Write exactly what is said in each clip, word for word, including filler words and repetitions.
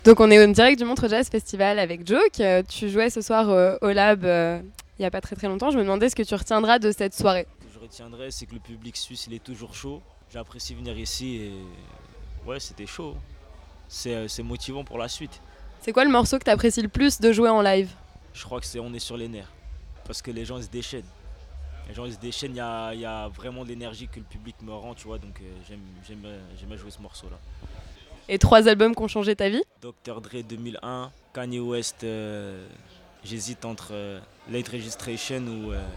Donc on est en direct du Montreux Jazz Festival avec Joke. Euh, tu jouais ce soir euh, au Lab euh, il n'y a pas très très longtemps. Je me demandais ce que tu retiendras de cette soirée. Ce que je retiendrai, c'est que le public suisse, il est toujours chaud. J'apprécie venir ici et ouais, c'était chaud. C'est, euh, c'est motivant pour la suite. C'est quoi le morceau que tu apprécies le plus de jouer en live? Je crois que c'est on est sur les nerfs parce que les gens ils se déchaînent. Les gens ils se déchaînent, il y a, il y a vraiment de l'énergie que le public me rend, tu vois, donc euh, j'aime, j'aime, j'aime bien jouer ce morceau-là. Et trois albums qui ont changé ta vie? docteur Dre deux mille un, Kanye West, euh, j'hésite entre euh, Late Registration ou euh,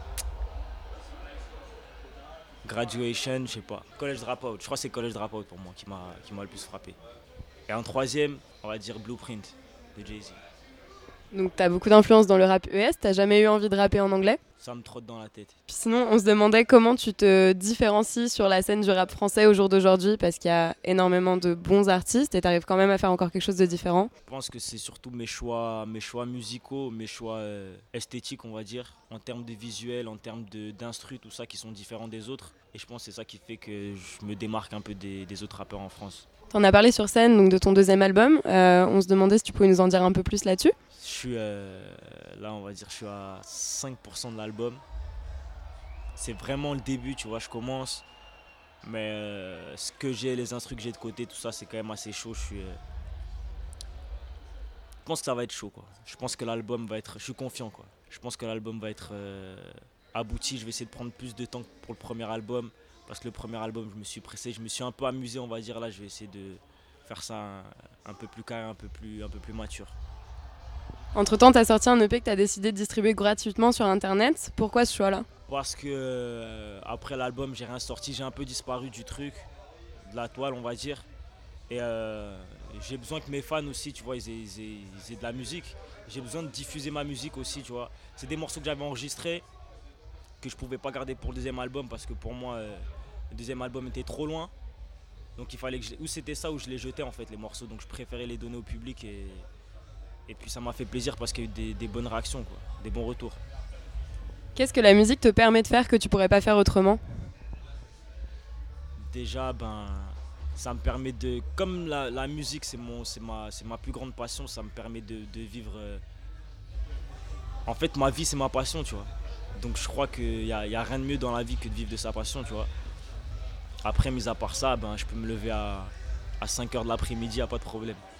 Graduation, je sais pas. College Dropout, je crois que c'est College Dropout pour moi qui m'a, qui m'a le plus frappé. Et en troisième, on va dire Blueprint de Jay-Z. Donc t'as beaucoup d'influence dans le rap E S. T'as jamais eu envie de rapper en anglais? Ça me trotte dans la tête. Puis sinon, on se demandait comment tu te différencies sur la scène du rap français au jour d'aujourd'hui, parce qu'il y a énormément de bons artistes et t'arrives quand même à faire encore quelque chose de différent. Je pense que c'est surtout mes choix, mes choix musicaux, mes choix euh, esthétiques, on va dire, en termes de visuel, en termes de, d'instru, tout ça qui sont différents des autres. Et je pense que c'est ça qui fait que je me démarque un peu des, des autres rappeurs en France. T'en as parlé sur scène donc de ton deuxième album. Euh, on se demandait si tu pouvais nous en dire un peu plus là-dessus. Je suis euh, là, on va dire, je suis à cinq pour cent de l'album. C'est vraiment le début, tu vois, je commence. Mais euh, ce que j'ai, les instrus que j'ai de côté, tout ça, c'est quand même assez chaud. Je suis, euh, je pense que ça va être chaud, quoi. Je pense que l'album va être, je suis confiant, quoi. Je pense que l'album va être euh, abouti. Je vais essayer de prendre plus de temps que pour le premier album. Parce que le premier album, je me suis pressé, je me suis un peu amusé, on va dire. Là, je vais essayer de faire ça un, un peu plus carré, un peu plus, un peu plus mature. Entre-temps, t'as sorti un E P que t'as décidé de distribuer gratuitement sur Internet. Pourquoi ce choix-là? Parce que euh, après l'album, j'ai rien sorti, j'ai un peu disparu du truc, de la toile, on va dire. Et euh, j'ai besoin que mes fans aussi, tu vois, ils aient, ils aient- ils aient de la musique. J'ai besoin de diffuser ma musique aussi, tu vois. C'est des morceaux que j'avais enregistrés, que je pouvais pas garder pour le deuxième album parce que pour moi, euh, le deuxième album était trop loin. Donc il fallait que je... Ou c'était ça ou je les jetais en fait, les morceaux. Donc je préférais les donner au public et, et puis ça m'a fait plaisir parce qu'il y a eu des, des bonnes réactions, quoi, des bons retours. Qu'est-ce que la musique te permet de faire que tu pourrais pas faire autrement? Déjà, ben, ça me permet de... Comme la, la musique, c'est, mon, c'est, ma, c'est ma plus grande passion, ça me permet de, de vivre... euh, En fait, ma vie, c'est ma passion, tu vois. Donc je crois qu'il n'y a, y a rien de mieux dans la vie que de vivre de sa passion, tu vois. Après, mis à part ça, ben, je peux me lever à, à cinq heures de l'après-midi, y a pas de problème.